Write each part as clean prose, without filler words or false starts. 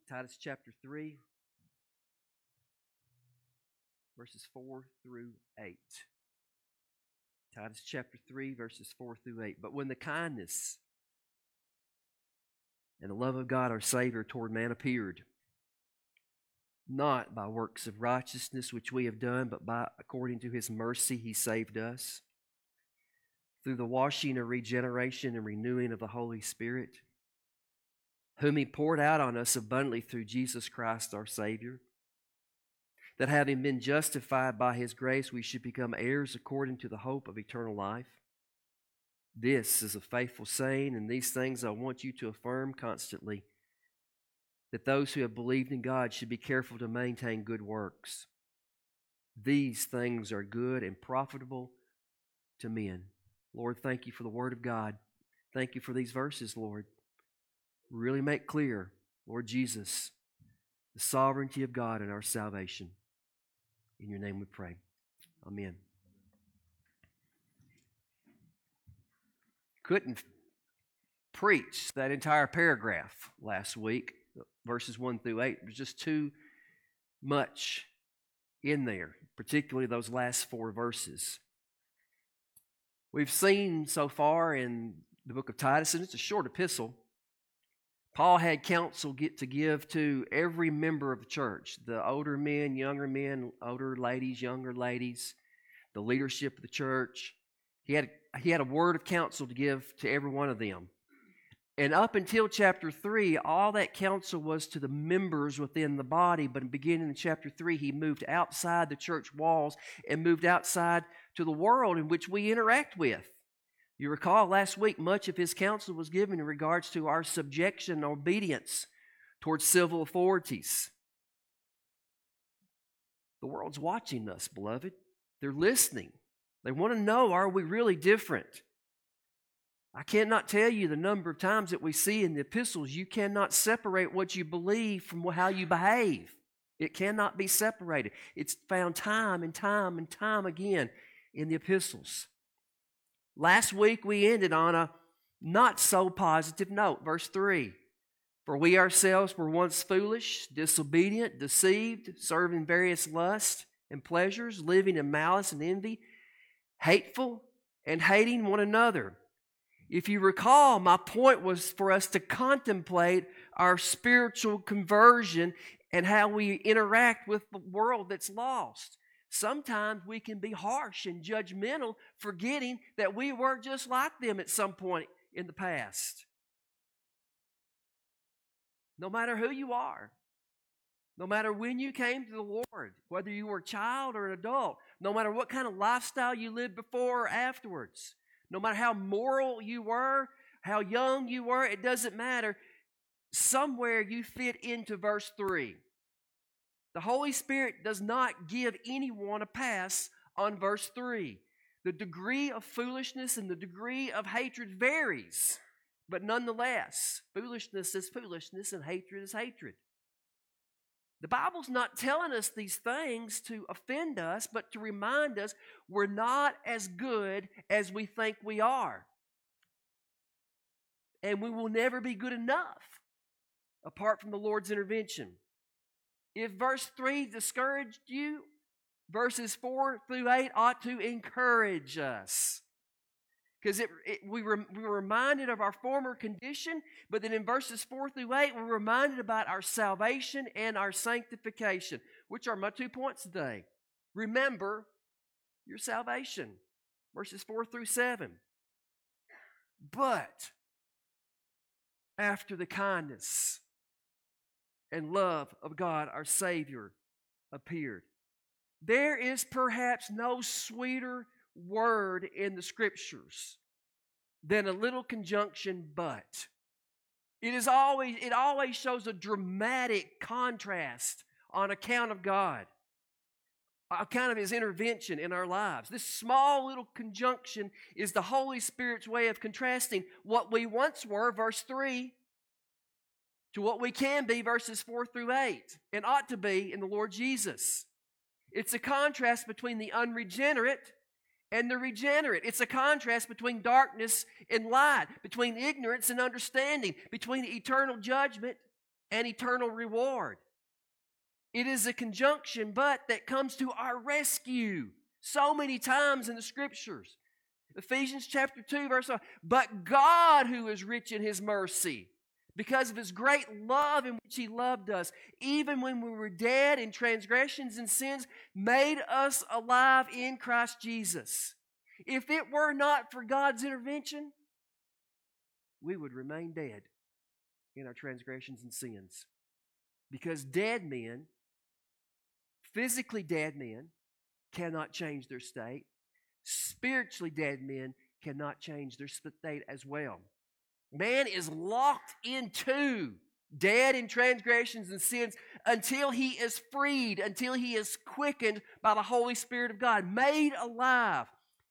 Titus chapter 3, verses 4 through 8. Titus chapter 3, verses 4 through 8. But when the kindness and the love of God our Savior toward man appeared, not by works of righteousness which we have done, but by according to His mercy He saved us, through the washing of regeneration and renewing of the Holy Spirit, whom He poured out on us abundantly through Jesus Christ our Savior, that having been justified by His grace, we should become heirs according to the hope of eternal life. This is a faithful saying, and these things I want you to affirm constantly, that those who have believed in God should be careful to maintain good works. These things are good and profitable to men. Lord, thank you for the Word of God. Thank you for these verses, Lord. Really make clear, Lord Jesus, the sovereignty of God in our salvation. In your name we pray. Amen. Couldn't preach that entire paragraph last week, verses 1 through 8. There's just too much in there, particularly those last 4 verses. We've seen so far in the book of Titus, and it's a short epistle, Paul had counsel to give to every member of the church, the older men, older ladies, younger ladies, the leadership of the church. He had a word of counsel to give to every one of them. And up until chapter 3, all that counsel was to the members within the body, but beginning in chapter 3, he moved outside the church walls and moved outside to the world in which we interact with. You recall last week, much of his counsel was given in regards to our subjection and obedience towards civil authorities. The world's watching us, beloved. They're listening. They want to know, are we really different? I cannot tell you the number of times that we see in the epistles, you cannot separate what you believe from how you behave. It cannot be separated. It's found time and time and time again in the epistles. Last week we ended on a not so positive note, verse 3. For we ourselves were once foolish, disobedient, deceived, serving various lusts and pleasures, living in malice and envy, hateful and hating one another. If you recall, my point was for us to contemplate our spiritual conversion and how we interact with the world that's lost. Sometimes we can be harsh and judgmental, forgetting that we were just like them at some point in the past. No matter who you are, no matter when you came to the Lord, whether you were a child or an adult, no matter what kind of lifestyle you lived before or afterwards, no matter how moral you were, how young you were, it doesn't matter. Somewhere you fit into verse 3. The Holy Spirit does not give anyone a pass on verse 3. The degree of foolishness and the degree of hatred varies, but nonetheless, foolishness is foolishness and hatred is hatred. The Bible's not telling us these things to offend us, but to remind us we're not as good as we think we are. And we will never be good enough apart from the Lord's intervention. If verse 3 discouraged you, verses 4 through 8 ought to encourage us. Because we were reminded of our former condition, but then in verses 4 through 8, we're reminded about our salvation and our sanctification, which are my 2 points today. Remember your salvation, verses 4 through 7. But after the kindness and love of God our Savior appeared. There is perhaps no sweeter word in the Scriptures than a little conjunction but. It always shows a dramatic contrast on account of God, on account of His intervention in our lives. This small little conjunction is the Holy Spirit's way of contrasting what we once were, verse 3, to what we can be, verses 4 through 8, and ought to be in the Lord Jesus. It's a contrast between the unregenerate and the regenerate. It's a contrast between darkness and light, between ignorance and understanding, between eternal judgment and eternal reward. It is a conjunction, but that comes to our rescue so many times in the Scriptures. Ephesians chapter 2, verse 5. But God, who is rich in His mercy, because of His great love in which He loved us, even when we were dead in transgressions and sins, made us alive in Christ Jesus. If it were not for God's intervention, we would remain dead in our transgressions and sins. Because dead men, physically dead men, cannot change their state. Spiritually dead men cannot change their state as well. Man is locked into dead in transgressions and sins until he is freed, until he is quickened by the Holy Spirit of God, made alive.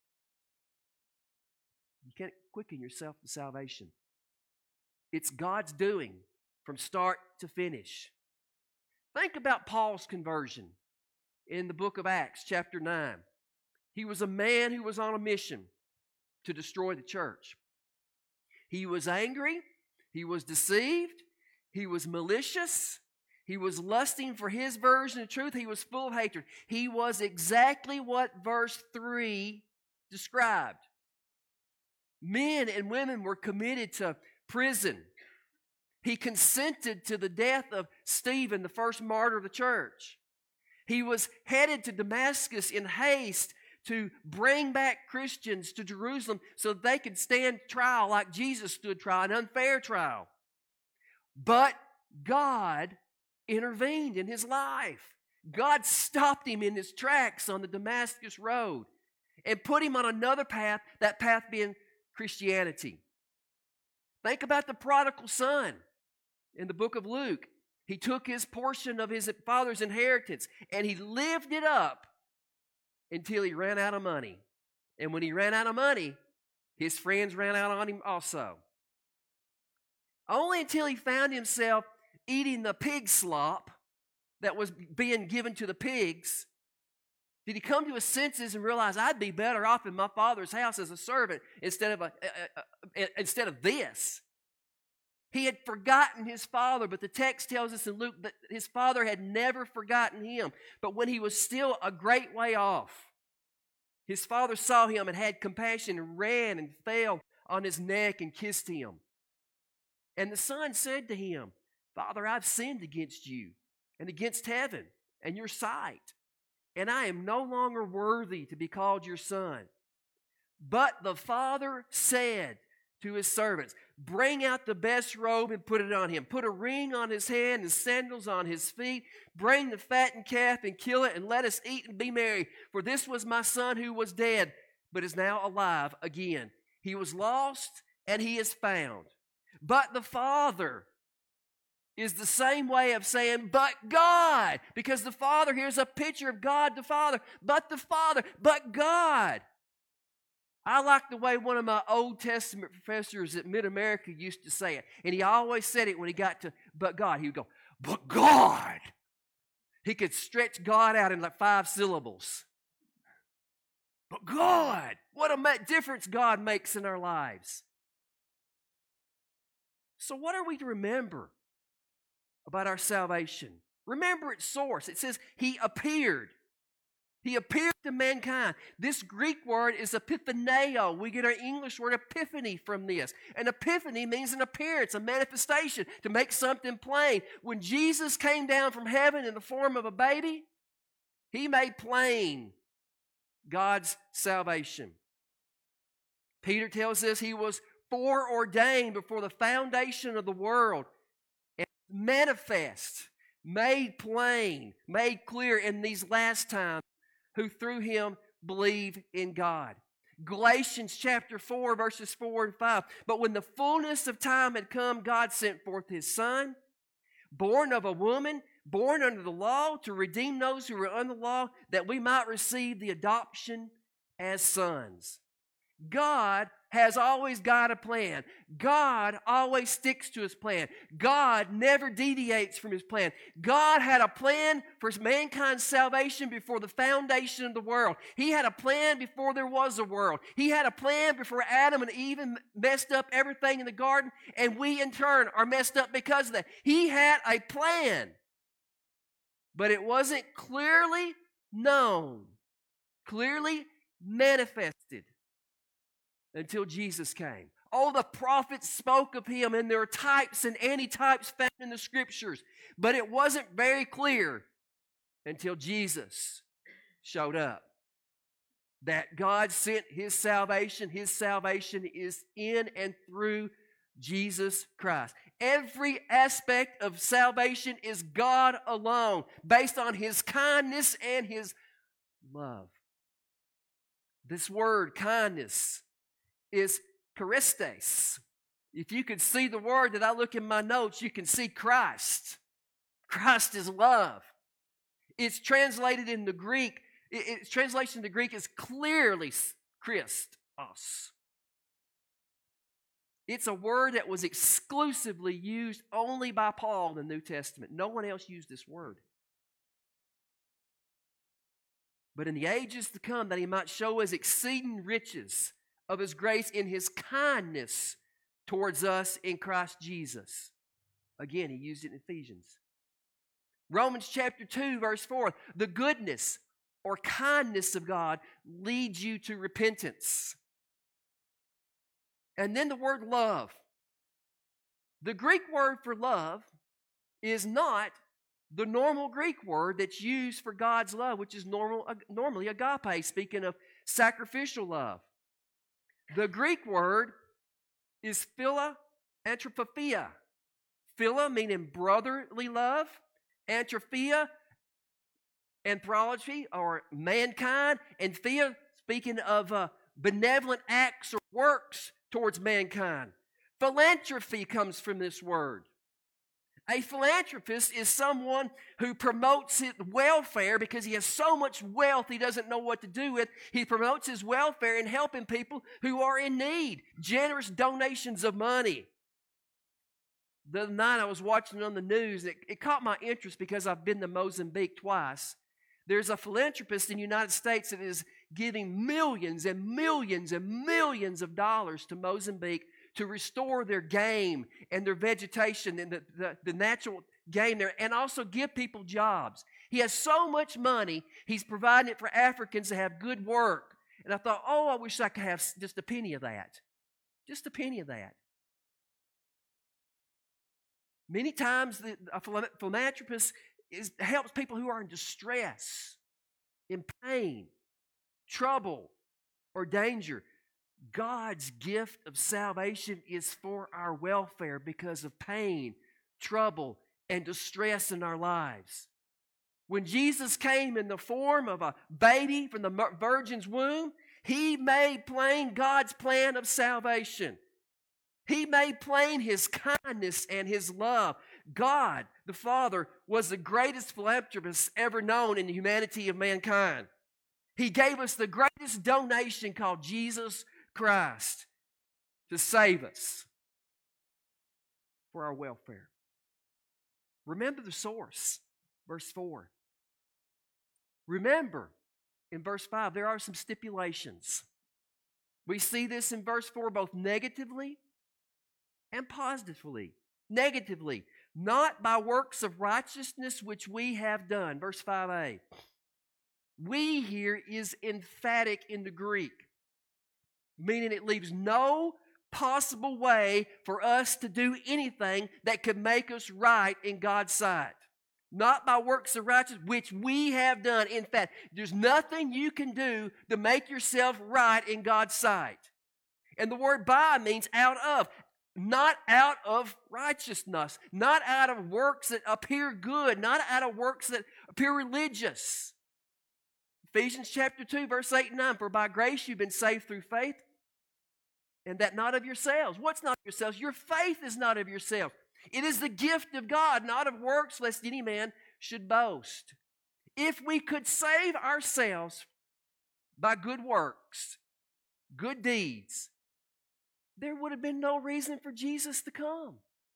You can't quicken yourself to salvation. It's God's doing from start to finish. Think about Paul's conversion in the book of Acts, chapter 9. He was a man who was on a mission to destroy the church. He was angry. He was deceived. He was malicious. He was lusting for his version of truth. He was full of hatred. He was exactly what verse 3 described. Men and women were committed to prison. He consented to the death of Stephen, the first martyr of the church. He was headed to Damascus in haste to bring back Christians to Jerusalem so that they could stand trial like Jesus stood trial, an unfair trial. But God intervened in his life. God stopped him in his tracks on the Damascus road and put him on another path, that path being Christianity. Think about the prodigal son in the book of Luke. He took his portion of his father's inheritance and he lived it up until he ran out of money. And when he ran out of money, his friends ran out on him also. Only until he found himself eating the pig slop that was being given to the pigs did he come to his senses and realize, I'd be better off in my father's house as a servant instead of this. He had forgotten his father, but the text tells us in Luke that his father had never forgotten him. But when he was still a great way off, his father saw him and had compassion and ran and fell on his neck and kissed him. And the son said to him, Father, I've sinned against you and against heaven and your sight, and I am no longer worthy to be called your son. But the father said to his servants, bring out the best robe and put it on him. Put a ring on his hand and sandals on his feet. Bring the fattened calf and kill it, and let us eat and be merry. For this was my son who was dead, but is now alive again. He was lost, and he is found. But the father is the same way of saying, but God. Because the father here is a picture of God the Father. But the Father, but God. I like the way one of my Old Testament professors at Mid-America used to say it. And he always said it when he got to, but God. He would go, but God. He could stretch God out in like 5 syllables. But God. What a difference God makes in our lives. So what are we to remember about our salvation? Remember its source. It says He appeared. He appeared to mankind. This Greek word is epiphaneo. We get our English word epiphany from this. An epiphany means an appearance, a manifestation, to make something plain. When Jesus came down from heaven in the form of a baby, He made plain God's salvation. Peter tells us He was foreordained before the foundation of the world and manifest, made plain, made clear in these last times, who through Him believe in God. Galatians chapter 4, verses 4 and 5. But when the fullness of time had come, God sent forth His Son, born of a woman, born under the law, to redeem those who were under the law, that we might receive the adoption as sons. God has always got a plan. God always sticks to His plan. God never deviates from His plan. God had a plan for mankind's salvation before the foundation of the world. He had a plan before there was a world. He had a plan before Adam and Eve messed up everything in the garden, and we in turn are messed up because of that. He had a plan, but it wasn't clearly known, clearly manifested until Jesus came. Oh, the prophets spoke of Him, and there are types and antitypes found in the Scriptures, but it wasn't very clear until Jesus showed up. That God sent His salvation. His salvation is in and through Jesus Christ. Every aspect of salvation is God alone, based on His kindness and His love. This word, kindness, is charistes. If you could see the word that I look in my notes, you can see Christ. Christ is love. It's translated in the Greek. Its translation in the Greek is clearly Christos. It's a word that was exclusively used only by Paul in the New Testament. No one else used this word. But in the ages to come, that He might show His exceeding riches of His grace in His kindness towards us in Christ Jesus. Again, He used it in Ephesians. Romans chapter 2, verse 4, the goodness or kindness of God leads you to repentance. And then the word love. The Greek word for love is not the normal Greek word that's used for God's love, which is normally agape, speaking of sacrificial love. The Greek word is philanthropia. Phila meaning brotherly love. Anthropia, anthropology, or mankind. And thea, speaking of benevolent acts or works towards mankind. Philanthropy comes from this word. A philanthropist is someone who promotes his welfare because he has so much wealth he doesn't know what to do with. He promotes his welfare in helping people who are in need. Generous donations of money. The other night I was watching on the news. It caught my interest because I've been to Mozambique twice. There's a philanthropist in the United States that is giving millions and millions and millions of dollars to Mozambique to restore their game and their vegetation and the natural game there, and also give people jobs. He has so much money, he's providing it for Africans to have good work. And I thought, oh, I wish I could have just a penny of that. Just a penny of that. Many times a philanthropist helps people who are in distress, in pain, trouble, or danger. God's gift of salvation is for our welfare because of pain, trouble, and distress in our lives. When Jesus came in the form of a baby from the virgin's womb, He made plain God's plan of salvation. He made plain His kindness and His love. God, the Father, was the greatest philanthropist ever known in the humanity of mankind. He gave us the greatest donation called Jesus Christ to save us for our welfare. Remember the source, verse 4. Remember, in verse 5, there are some stipulations. We see this in verse 4 both negatively and positively. Negatively, not by works of righteousness which we have done. Verse 5a. We here is emphatic in the Greek, meaning it leaves no possible way for us to do anything that could make us right in God's sight. Not by works of righteousness, which we have done. In fact, there's nothing you can do to make yourself right in God's sight. And the word by means out of. Not out of righteousness. Not out of works that appear good. Not out of works that appear religious. Ephesians chapter 2, verse 8 and 9. For by grace you've been saved through faith, and that not of yourselves. What's not of yourselves? Your faith is not of yourselves. It is the gift of God, not of works, lest any man should boast. If we could save ourselves by good works, good deeds, there would have been no reason for Jesus to come.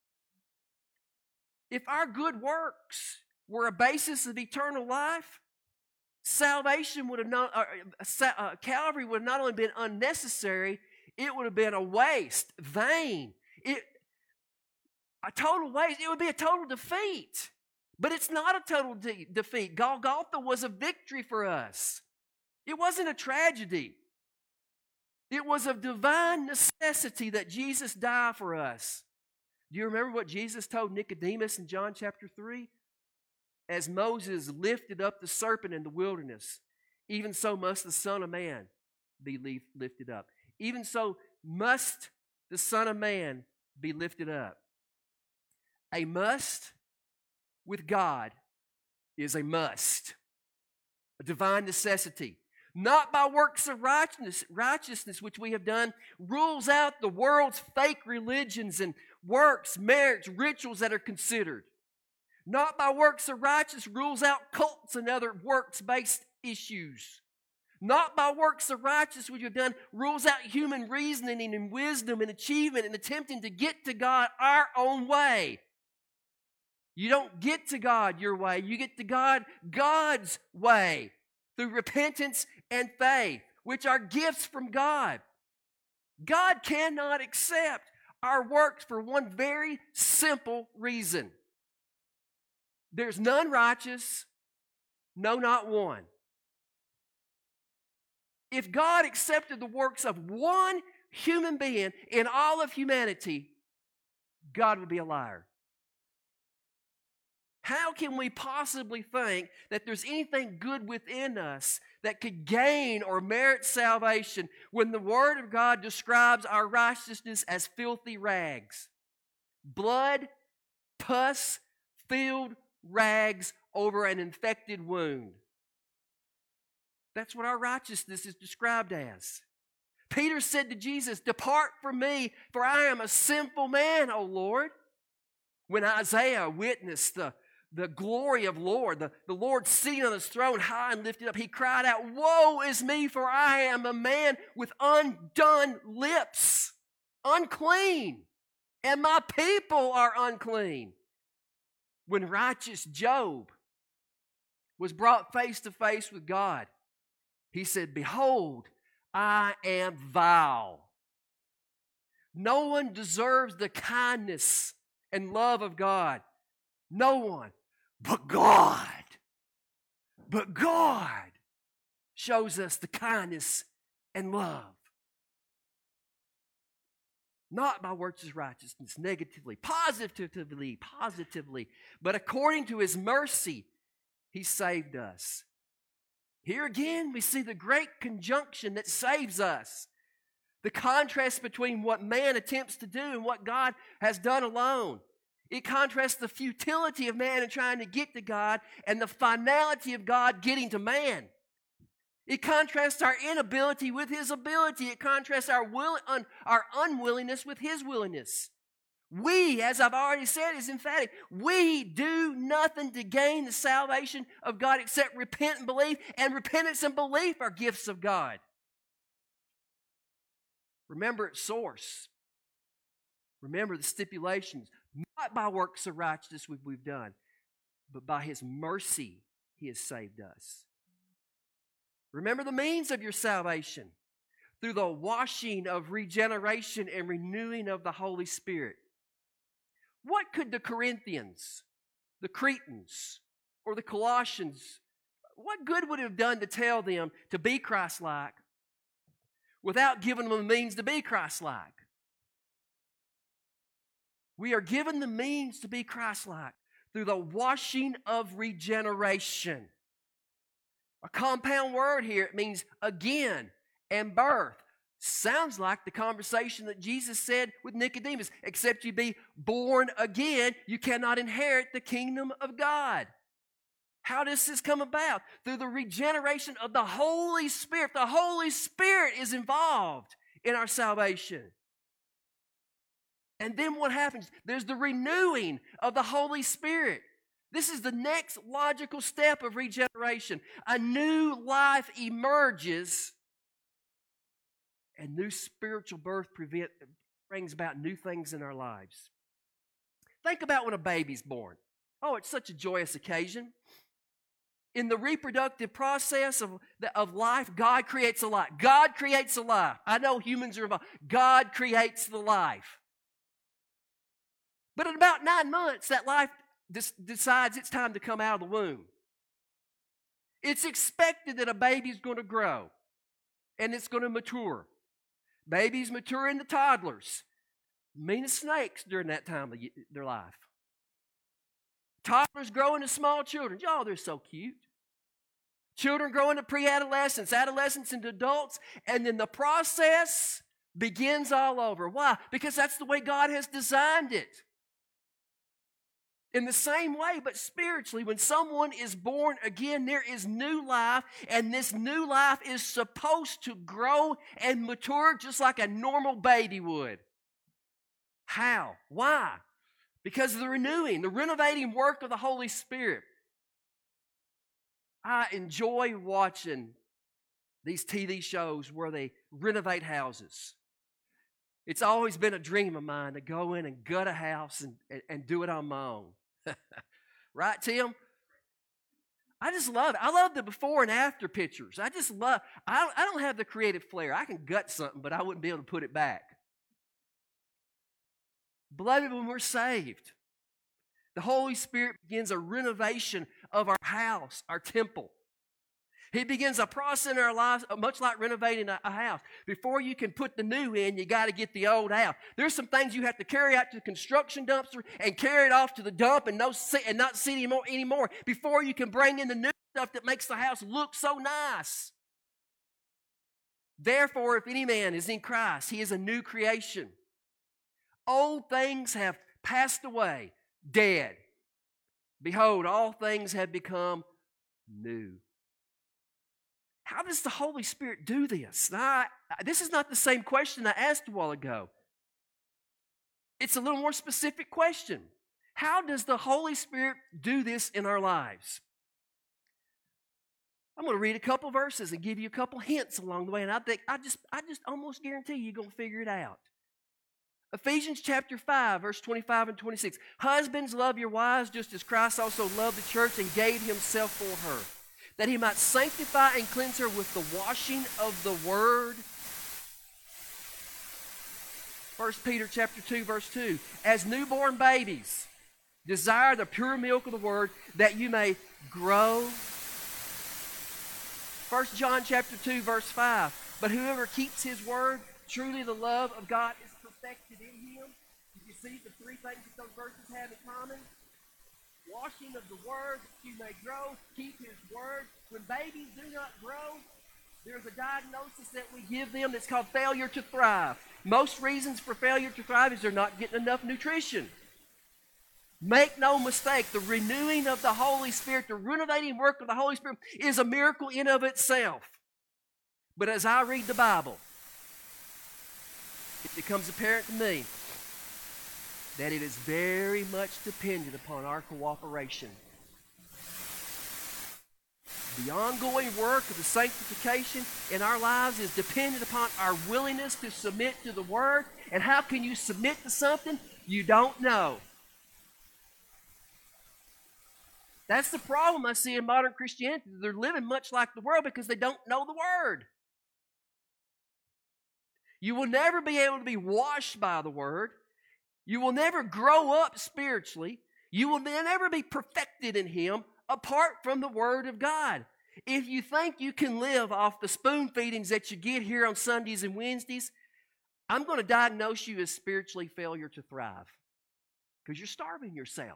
If our good works were a basis of eternal life, salvation would have not, Calvary would have not only been unnecessary, it would have been a waste, vain. A total waste. It would be a total defeat. But it's not a total defeat. Golgotha was a victory for us. It wasn't a tragedy. It was of divine necessity that Jesus died for us. Do you remember what Jesus told Nicodemus in John chapter 3? As Moses lifted up the serpent in the wilderness, even so must the Son of Man be lifted up. Even so must the Son of Man be lifted up. A must with God is a must, a divine necessity. Not by works of righteousness which we have done, rules out the world's fake religions and works, merits, rituals that are considered. Not by works of righteousness rules out cults and other works-based issues. Not by works of righteousness which you've done rules out human reasoning and wisdom and achievement and attempting to get to God our own way. You don't get to God your way. You get to God God's way through repentance and faith, which are gifts from God. God cannot accept our works for one very simple reason. There's none righteous, no, not one. If God accepted the works of one human being in all of humanity, God would be a liar. How can we possibly think that there's anything good within us that could gain or merit salvation when the Word of God describes our righteousness as filthy rags? Blood, pus-filled rags over an infected wound. That's what our righteousness is described as. Peter said to Jesus, "Depart from me, for I am a sinful man, O Lord." When Isaiah witnessed the glory of Lord, the Lord sitting on his throne high and lifted up, he cried out, "Woe is me, for I am a man with undone lips, unclean, and my people are unclean." When righteous Job was brought face to face with God, he said, "Behold, I am vile." No one deserves the kindness and love of God. No one. But God shows us the kindness and love. Not by works of righteousness, negatively, positively, but according to His mercy, He saved us. Here again, we see the great conjunction that saves us. The contrast between what man attempts to do and what God has done alone. It contrasts the futility of man in trying to get to God and the finality of God getting to man. It contrasts our inability with His ability. It contrasts our unwillingness with His willingness. We, as I've already said, is emphatic. We do nothing to gain the salvation of God except repent and believe, and repentance and belief are gifts of God. Remember its source. Remember the stipulations. Not by works of righteousness we've done, but by His mercy He has saved us. Remember the means of your salvation through the washing of regeneration and renewing of the Holy Spirit. What could the Corinthians, the Cretans, or the Colossians, what good would it have done to tell them to be Christ-like without giving them the means to be Christ-like? We are given the means to be Christ-like through the washing of regeneration. A compound word here, it means again and birth. Sounds like the conversation that Jesus said with Nicodemus. Except you be born again, you cannot inherit the kingdom of God. How does this come about? Through the regeneration of the Holy Spirit. The Holy Spirit is involved in our salvation. And then what happens? There's the renewing of the Holy Spirit. This is the next logical step of regeneration. A new life emerges, and new spiritual birth brings about new things in our lives. Think about when a baby's born. Oh, it's such a joyous occasion. In the reproductive process of life, God creates a life. God creates a life. I know humans are involved. God creates the life. But in about 9 months, that life decides it's time to come out of the womb. It's expected that a baby's going to grow and it's going to mature. Babies mature into toddlers. Mean as snakes during that time of their life. Toddlers grow into small children. Oh, they're so cute. Children grow into pre-adolescents, adolescents into adults, and then the process begins all over. Why? Because that's the way God has designed it. In the same way, but spiritually, when someone is born again, there is new life, and this new life is supposed to grow and mature just like a normal baby would. How? Why? Because of the renewing, the renovating work of the Holy Spirit. I enjoy watching these TV shows where they renovate houses. It's always been a dream of mine to go in and gut a house and do it on my own. Right, Tim? I just love it. I love the before and after pictures. I don't have the creative flair. I can gut something, but I wouldn't be able to put it back. Beloved, when we're saved, the Holy Spirit begins a renovation of our house, our temple. He begins a process in our lives, much like renovating a house. Before you can put the new in, you got to get the old out. There's some things you have to carry out to the construction dumpster and carry it off to the dump and not see it anymore before you can bring in the new stuff that makes the house look so nice. Therefore, if any man is in Christ, he is a new creation. Old things have passed away, dead. Behold, all things have become new. How does the Holy Spirit do this? Now, this is not the same question I asked a while ago. It's a little more specific question. How does the Holy Spirit do this in our lives? I'm going to read a couple verses and give you a couple hints along the way, and I just almost guarantee you're going to figure it out. Ephesians chapter 5, verse 25 and 26. Husbands, love your wives just as Christ also loved the church and gave himself for her, that he might sanctify and cleanse her with the washing of the word. 1 Peter chapter 2, verse 2. As newborn babies, desire the pure milk of the word, that you may grow. 1 John chapter 2, verse 5. But whoever keeps his word, truly the love of God is perfected in him. You see the three things that those verses have in common? Washing of the word, that you may grow, keep his word. When babies do not grow, there's a diagnosis that we give them that's called failure to thrive. Most reasons for failure to thrive is they're not getting enough nutrition. Make no mistake, the renewing of the Holy Spirit, the renovating work of the Holy Spirit is a miracle in of itself. But as I read the Bible, it becomes apparent to me that it is very much dependent upon our cooperation. The ongoing work of the sanctification in our lives is dependent upon our willingness to submit to the Word. And how can you submit to something you don't know? That's the problem I see in modern Christianity. They're living much like the world because they don't know the Word. You will never be able to be washed by the Word. You will never grow up spiritually. You will never be perfected in Him apart from the Word of God. If you think you can live off the spoon feedings that you get here on Sundays and Wednesdays, I'm going to diagnose you as spiritually failure to thrive because you're starving yourself.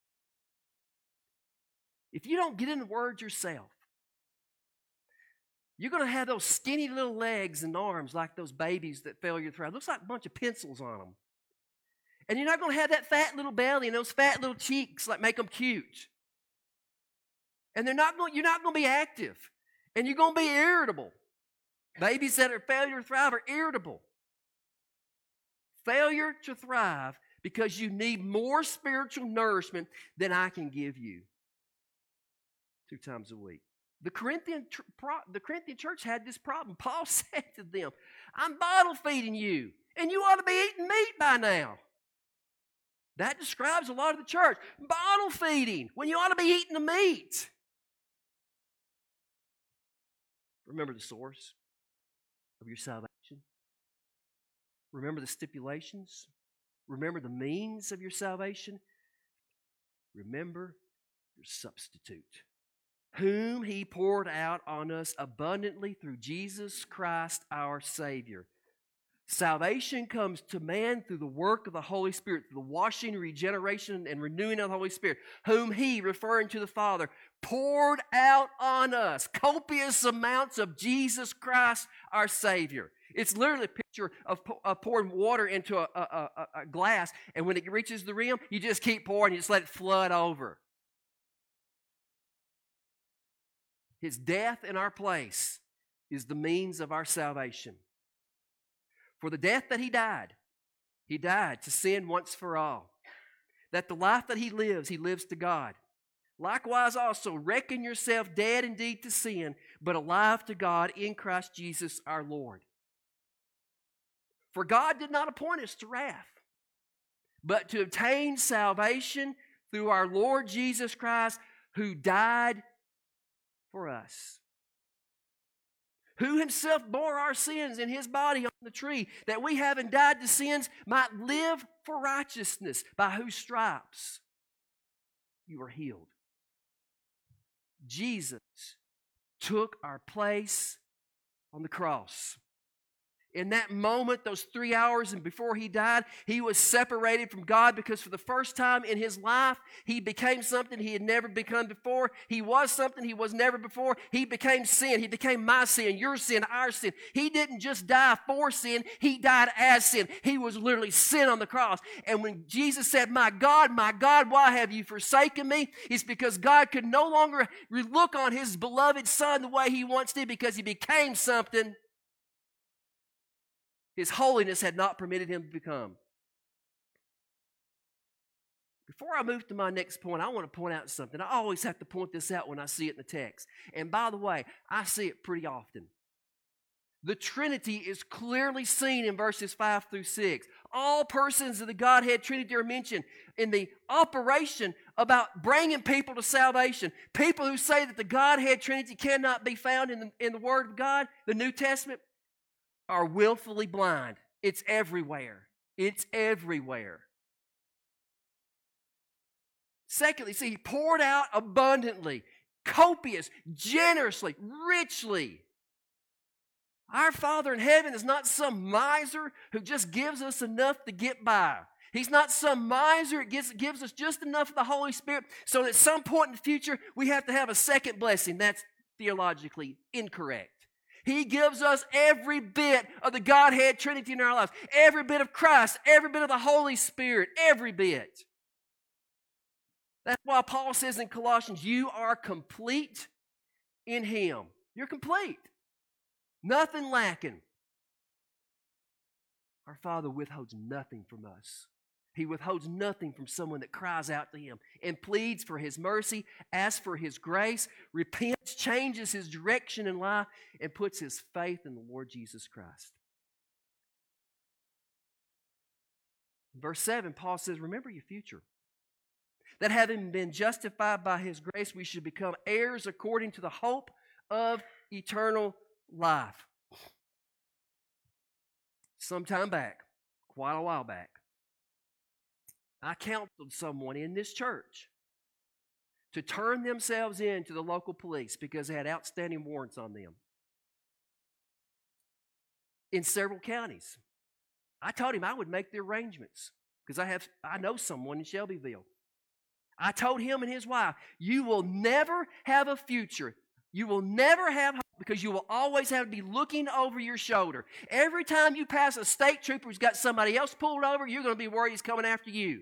If you don't get in the Word yourself, you're going to have those skinny little legs and arms like those babies that failure to thrive. It looks like a bunch of pencils on them. And you're not going to have that fat little belly and those fat little cheeks like make them cute. And you're not going to be active. And you're going to be irritable. Babies that are failure to thrive are irritable. Failure to thrive because you need more spiritual nourishment than I can give you 2 times a week. The Corinthian church had this problem. Paul said to them, I'm bottle feeding you. and you ought to be eating meat by now. That describes a lot of the church. Bottle feeding, when you ought to be eating the meat. Remember the source of your salvation. Remember the stipulations. Remember the means of your salvation. Remember your substitute, whom He poured out on us abundantly through Jesus Christ our Savior. Salvation comes to man through the work of the Holy Spirit, through the washing, regeneration, and renewing of the Holy Spirit, whom He, referring to the Father, poured out on us copious amounts of Jesus Christ our Savior. It's literally a picture of pouring water into a glass, and when it reaches the rim, you just keep pouring, you just let it flood over. His death in our place is the means of our salvation. For the death that He died to sin once for all. That the life that He lives to God. Likewise also, reckon yourself dead indeed to sin, but alive to God in Christ Jesus our Lord. For God did not appoint us to wrath, but to obtain salvation through our Lord Jesus Christ, who died for us. Who Himself bore our sins in His body on the tree, that we, having died to sins, might live for righteousness, by whose stripes you are healed. Jesus took our place on the cross. In that moment, those 3 hours and before He died, He was separated from God because for the first time in His life, He became something He had never become before. He was something He was never before. He became sin. He became my sin, your sin, our sin. He didn't just die for sin. He died as sin. He was literally sin on the cross. And when Jesus said, my God, why have you forsaken me? It's because God could no longer look on His beloved Son the way He once did because He became something His holiness had not permitted Him to become. Before I move to my next point, I want to point out something. I always have to point this out when I see it in the text. And by the way, I see it pretty often. The Trinity is clearly seen in verses 5 through 6. All persons of the Godhead Trinity are mentioned in the operation about bringing people to salvation. People who say that the Godhead Trinity cannot be found in the Word of God, the New Testament, are willfully blind. It's everywhere. It's everywhere. Secondly, see, He poured out abundantly, copious, generously, richly. Our Father in heaven is not some miser who just gives us enough to get by. He's not some miser who gives us just enough of the Holy Spirit so that at some point in the future we have to have a second blessing. That's theologically incorrect. He gives us every bit of the Godhead Trinity in our lives. Every bit of Christ, every bit of the Holy Spirit, every bit. That's why Paul says in Colossians, you are complete in Him. You're complete. Nothing lacking. Our Father withholds nothing from us. He withholds nothing from someone that cries out to Him and pleads for His mercy, asks for His grace, repents, changes his direction in life, and puts his faith in the Lord Jesus Christ. In verse 7, Paul says, remember your future. That having been justified by His grace, we should become heirs according to the hope of eternal life. Sometime back, quite a while back, I counseled someone in this church to turn themselves in to the local police because they had outstanding warrants on them in several counties. I told him I would make the arrangements because I know someone in Shelbyville. I told him and his wife, you will never have a future. You will never have hope because you will always have to be looking over your shoulder. Every time you pass a state trooper who's got somebody else pulled over, you're going to be worried he's coming after you.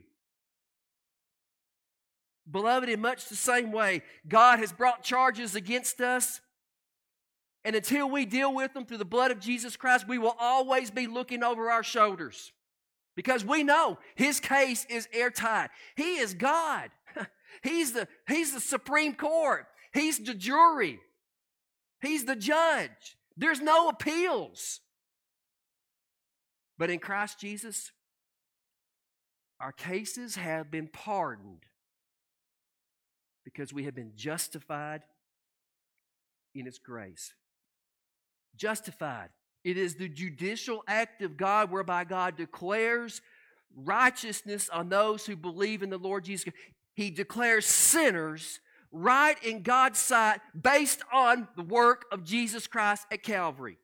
Beloved, in much the same way, God has brought charges against us, and until we deal with them through the blood of Jesus Christ, we will always be looking over our shoulders because we know His case is airtight. He is God. He's the Supreme Court. He's the jury. He's the judge. There's no appeals. But in Christ Jesus, our cases have been pardoned because we have been justified in His grace. Justified. It is the judicial act of God whereby God declares righteousness on those who believe in the Lord Jesus. He declares sinners right in God's sight based on the work of Jesus Christ at Calvary.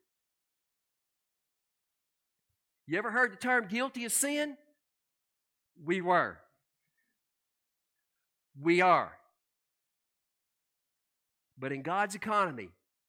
You ever heard the term guilty of sin? We were. We are. But in God's economy,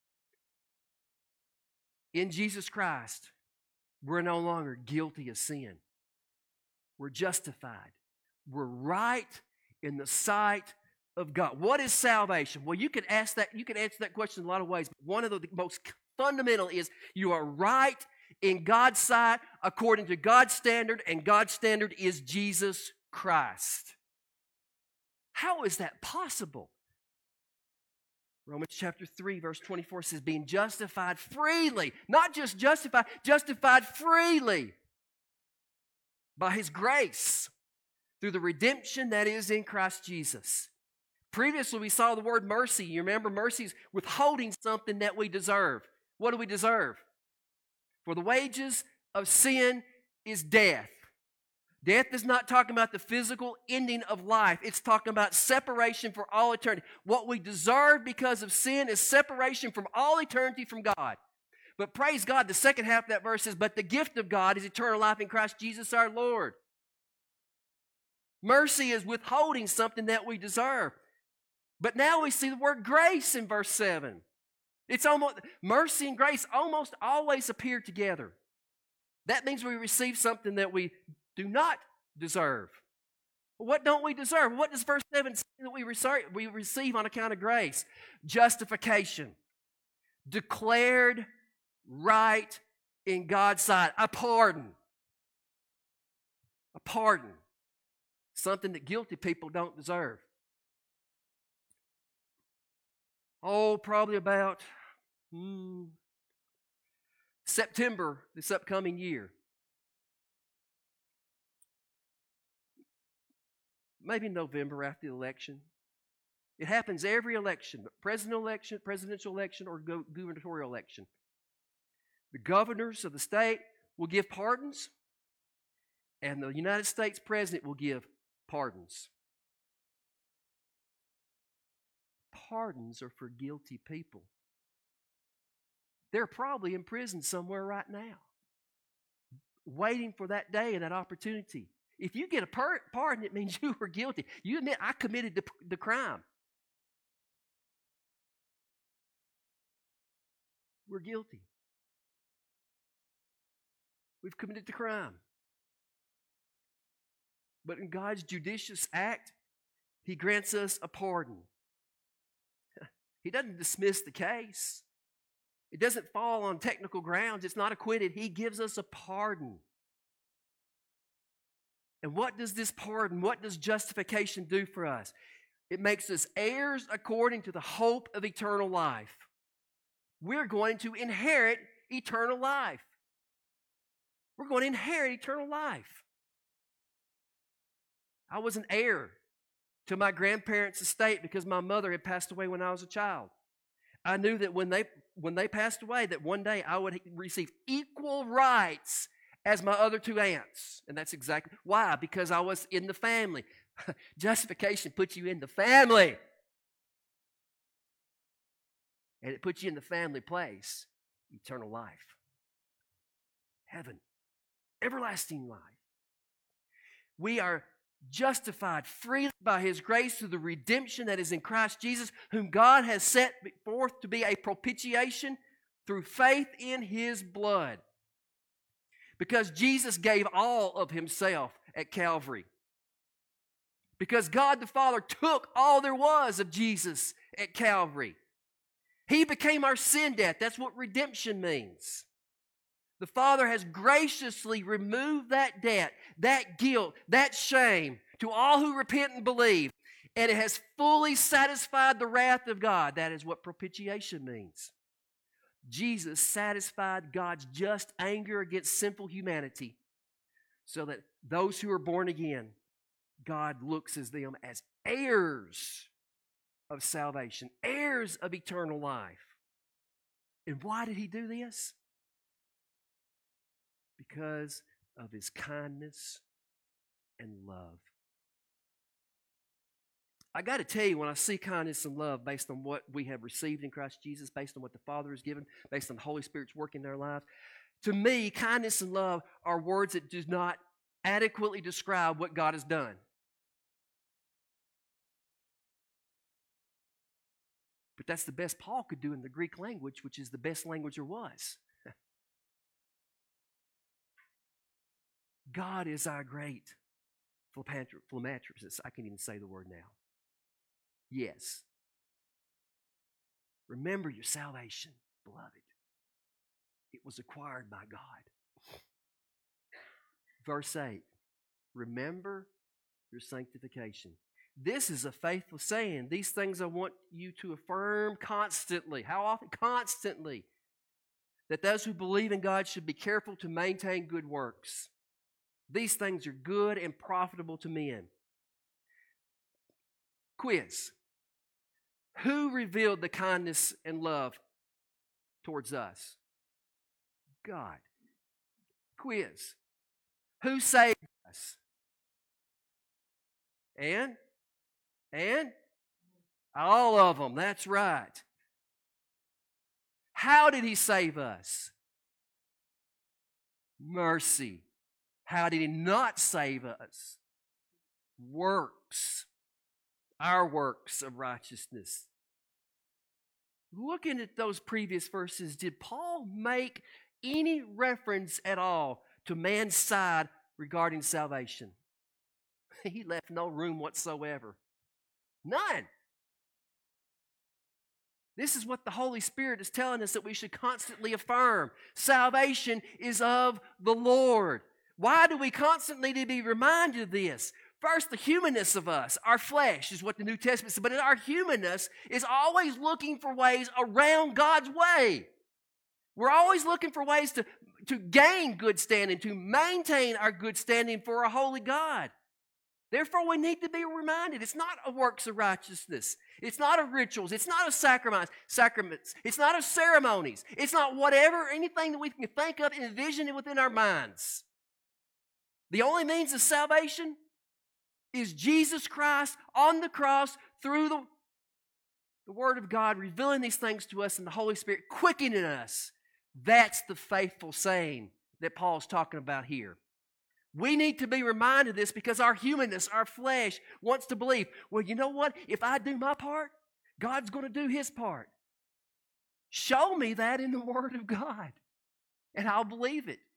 in Jesus Christ, we're no longer guilty of sin. We're justified. We're right in the sight of God. What is salvation? Well, you can ask that. You can answer that question in a lot of ways. But one of the most fundamental is you are right in God's sight according to God's standard, and God's standard is Jesus Christ. How is that possible? Romans chapter 3, verse 24 says, being justified freely, not just justified freely by His grace through the redemption that is in Christ Jesus. Previously, we saw the word mercy. You remember, mercy is withholding something that we deserve. What do we deserve? For the wages of sin is death. Death is not talking about the physical ending of life. It's talking about separation for all eternity. What we deserve because of sin is separation from all eternity from God. But praise God, the second half of that verse says, but the gift of God is eternal life in Christ Jesus our Lord. Mercy is withholding something that we deserve. But now we see the word grace in verse 7. It's almost, mercy and grace almost always appear together. That means we receive something that we do not deserve. What don't we deserve? What does verse 7 say that we receive on account of grace? Justification. Declared right in God's sight. A pardon. A pardon. Something that guilty people don't deserve. Oh, probably about September this upcoming year. Maybe November after the election. It happens every election, presidential election, or gubernatorial election. The governors of the state will give pardons, and the United States president will give pardons. Pardons are for guilty people. They're probably in prison somewhere right now, waiting for that day and that opportunity. If you get a pardon, it means you were guilty. You admit, I committed the crime. We're guilty. We've committed the crime. But in God's judicious act, He grants us a pardon. He doesn't dismiss the case. It doesn't fall on technical grounds. It's not acquitted. He gives us a pardon. And what does this pardon, what does justification do for us? It makes us heirs according to the hope of eternal life. We're going to inherit eternal life. We're going to inherit eternal life. I was an heir to my grandparents' estate because my mother had passed away when I was a child. I knew that when they passed away, that one day I would receive equal rights as my other two aunts. And that's exactly why. Because I was in the family. Justification puts you in the family. And it puts you in the family place. Eternal life. Heaven. Everlasting life. We are justified freely by His grace through the redemption that is in Christ Jesus, whom God has set forth to be a propitiation through faith in His blood. Because Jesus gave all of Himself at Calvary. Because God the Father took all there was of Jesus at Calvary. He became our sin debt. That's what redemption means. The Father has graciously removed that debt, that guilt, that shame to all who repent and believe. And it has fully satisfied the wrath of God. That is what propitiation means. Jesus satisfied God's just anger against sinful humanity so that those who are born again, God looks at them as heirs of salvation, heirs of eternal life. And why did he do this? Because of his kindness and love. I got to tell you, when I see kindness and love based on what we have received in Christ Jesus, based on what the Father has given, based on the Holy Spirit's work in our lives, to me, kindness and love are words that do not adequately describe what God has done. But that's the best Paul could do in the Greek language, which is the best language there was. God is our great philanthropist. I can't even say the word now. Yes. Remember your salvation, beloved. It was acquired by God. Verse 8. Remember your sanctification. This is a faithful saying. These things I want you to affirm constantly. How often? Constantly. That those who believe in God should be careful to maintain good works. These things are good and profitable to men. Quiz. Who revealed the kindness and love towards us? God. Quiz. Who saved us? And all of them. That's right. How did he save us? Mercy. How did he not save us? Works. Our works of righteousness. Looking at those previous verses, did Paul make any reference at all to man's side regarding salvation? He left no room whatsoever. None. This is what the Holy Spirit is telling us that we should constantly affirm. Salvation is of the Lord. Why do we constantly need to be reminded of this? First, the humanness of us, our flesh, is what the New Testament says. But our humanness is always looking for ways around God's way. We're always looking for ways to gain good standing, to maintain our good standing for a holy God. Therefore, we need to be reminded. It's not a works of righteousness. It's not of rituals. It's not of sacraments. It's not of ceremonies. It's not whatever, anything that we can think of and envision it within our minds. The only means of salvation is Jesus Christ on the cross through the Word of God, revealing these things to us and the Holy Spirit quickening us. That's the faithful saying that Paul's talking about here. We need to be reminded of this because our humanness, our flesh, wants to believe, well, you know what? If I do my part, God's going to do His part. Show me that in the Word of God, and I'll believe it.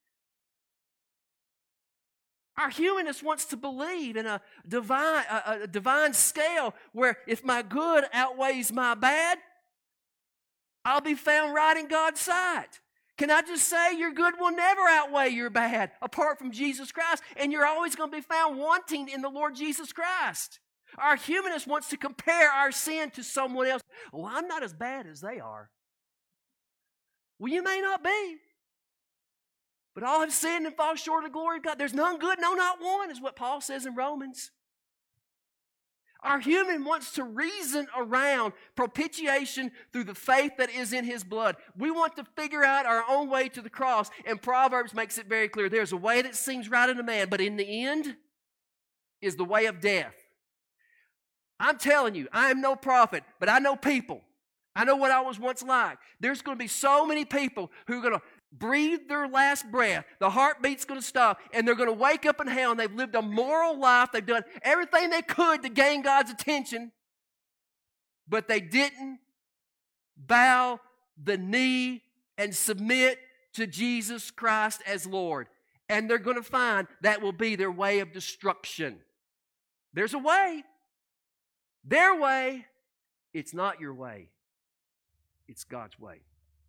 Our humanness wants to believe in a divine scale where if my good outweighs my bad, I'll be found right in God's sight. Can I just say your good will never outweigh your bad apart from Jesus Christ, and you're always going to be found wanting in the Lord Jesus Christ. Our humanness wants to compare our sin to someone else. Well, I'm not as bad as they are. Well, you may not be. But all have sinned and fall short of the glory of God. There's none good, no, not one, is what Paul says in Romans. Our human wants to reason around propitiation through the faith that is in His blood. We want to figure out our own way to the cross, and Proverbs makes it very clear. There's a way that seems right unto man, but in the end is the way of death. I'm telling you, I am no prophet, but I know people. I know what I was once like. There's going to be so many people who are going to breathe their last breath. The heartbeat's going to stop, and they're going to wake up in hell, and they've lived a moral life. They've done everything they could to gain God's attention, but they didn't bow the knee and submit to Jesus Christ as Lord. And they're going to find that will be their way of destruction. There's a way. Their way. It's not your way. It's God's way.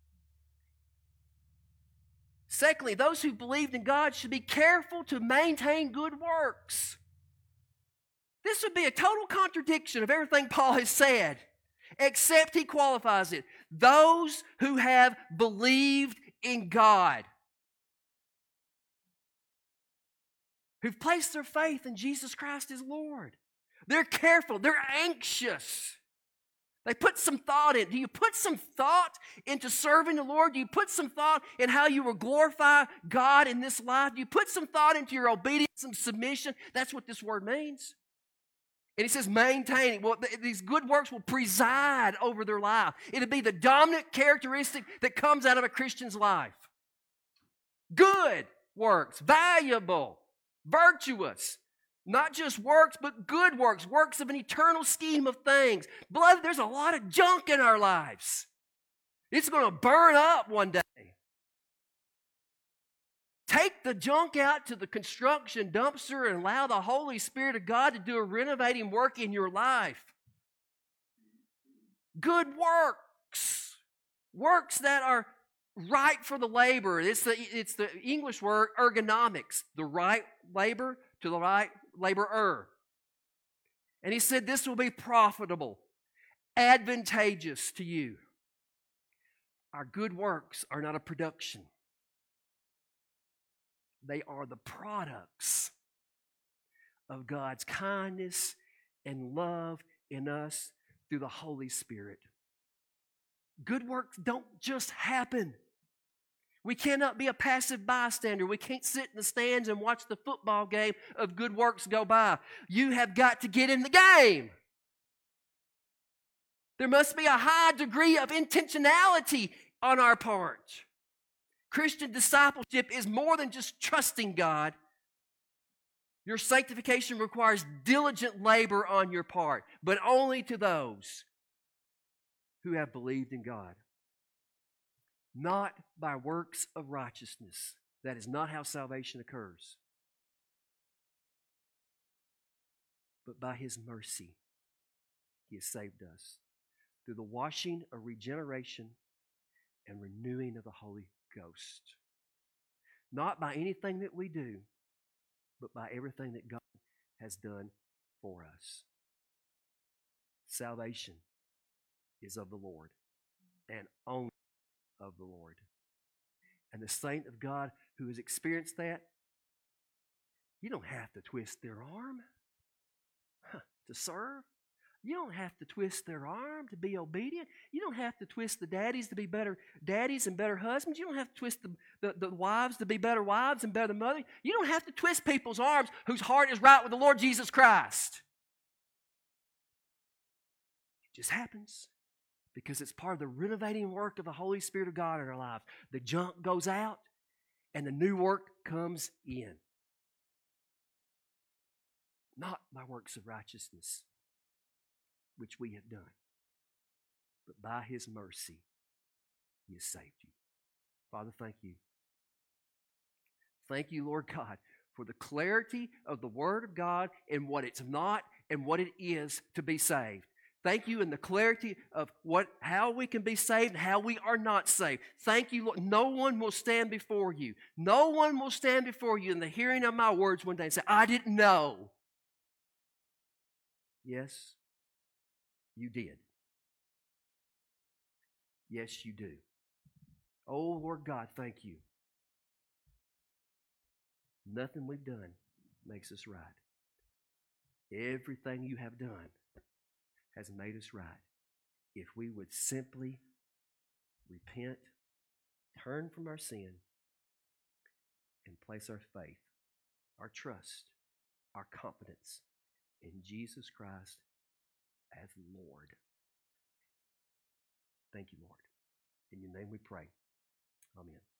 Secondly, those who believed in God should be careful to maintain good works. This would be a total contradiction of everything Paul has said. except he qualifies it. Those who have believed in God, who've placed their faith in Jesus Christ as Lord. They're careful. They're anxious. They put some thought in. Do you put some thought into serving the Lord? Do you put some thought in how you will glorify God in this life? Do you put some thought into your obedience and submission? That's what this word means. And he says maintaining. Well, these good works will preside over their life. It'll be the dominant characteristic that comes out of a Christian's life. Good works, valuable, virtuous. Not just works, but good works, works of an eternal scheme of things. Beloved, there's a lot of junk in our lives. It's going to burn up one day. Take the junk out to the construction dumpster and allow the Holy Spirit of God to do a renovating work in your life. Good works. Works that are right for the laborer. It's the English word ergonomics. The right labor to the right laborer. And he said this will be profitable, advantageous to you. Our good works are not a production. They are the products of God's kindness and love in us through the Holy Spirit. Good works don't just happen. We cannot be a passive bystander. We can't sit in the stands and watch the football game of good works go by. You have got to get in the game. There must be a high degree of intentionality on our part. Christian discipleship is more than just trusting God. Your sanctification requires diligent labor on your part, but only to those who have believed in God. Not by works of righteousness. That is not how salvation occurs. But by His mercy, He has saved us through the washing of regeneration and renewing of the Holy Ghost. Not by anything that we do, but by everything that God has done for us. Salvation is of the Lord and only of the Lord. And the saint of God who has experienced that, you don't have to twist their arm to serve. You don't have to twist their arm to be obedient. You don't have to twist the daddies to be better daddies and better husbands. You don't have to twist the wives to be better wives and better mothers. You don't have to twist people's arms whose heart is right with the Lord Jesus Christ. It just happens because it's part of the renovating work of the Holy Spirit of God in our lives. The junk goes out and the new work comes in. Not by works of righteousness, which we have done, but by His mercy, He has saved you. Father, thank you. Thank you, Lord God, for the clarity of the Word of God and what it's not and what it is to be saved. Thank you in the clarity of how we can be saved and how we are not saved. Thank you, Lord. No one will stand before you. No one will stand before you in the hearing of my words one day and say, I didn't know. Yes, you did. Yes, you do. Oh, Lord God, thank you. Nothing we've done makes us right. Everything you have done has made us right. If we would simply repent, turn from our sin, and place our faith, our trust, our confidence in Jesus Christ as Lord. Thank you, Lord. In your name we pray. Amen.